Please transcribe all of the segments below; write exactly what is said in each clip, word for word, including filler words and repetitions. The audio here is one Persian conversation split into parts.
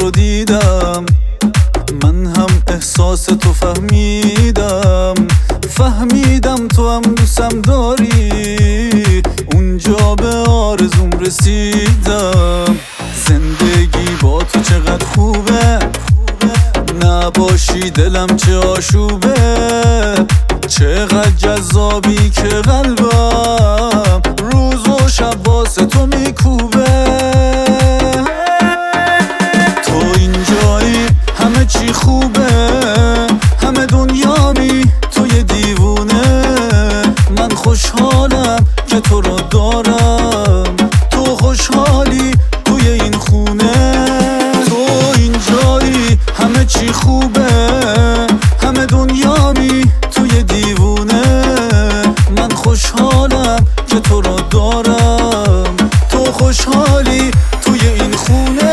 رو دیدم، من هم احساس تو فهمیدم. فهمیدم تو هم دوستم داری، اونجا به آرزوم رسیدم. زندگی با تو چقدر خوبه، نباشی دلم چه آشوبه. چقدر جذابی که قلبم روز و شب واسه تو میکوبه. تو اینجایی همه چی خوبه، همه دنیامی تو یه دیوونه. من خوشحالم که تو رو دارم، تو خوشحالی توی این خونه. تو اینجایی همه چی خوبه، همه دنیامی توی دیوونه. من خوشحالم که تو رو دارم، تو خوشحالی توی این خونه.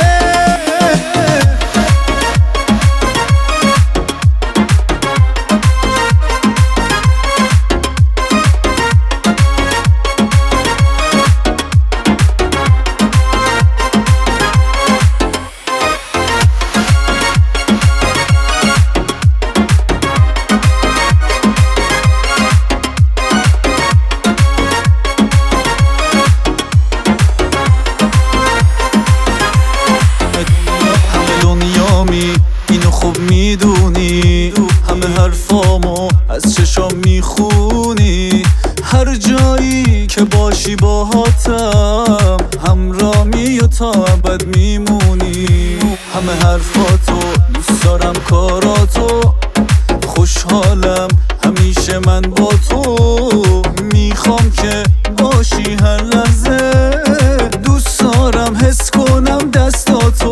اینو خوب میدونی، همه حرفامو از چشام میخونی. هر جایی که باشی باهاتم، همرامی و تا ابد میمونی. همه حرفاتو دوست دارم، کاراتو خوشحالم همیشه من با تو. میخوام که باشی هر لحظه، دوست دارم حس کنم دستاتو.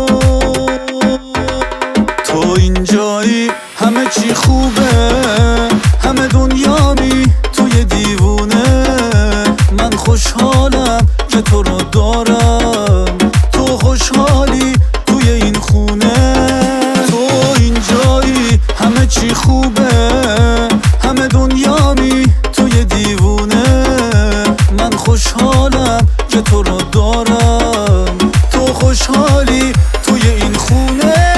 تو اینجایی همه چی خوبه، همه دنیامی توی دیوونه. من خوشحالم که تو رو دارم، تو خوشحالی توی این خونه. تو اینجایی همه چی خوبه، همه دنیامی توی دیوونه. من خوشحالم که تو رو دارم، تو خوشحالی توی این خونه.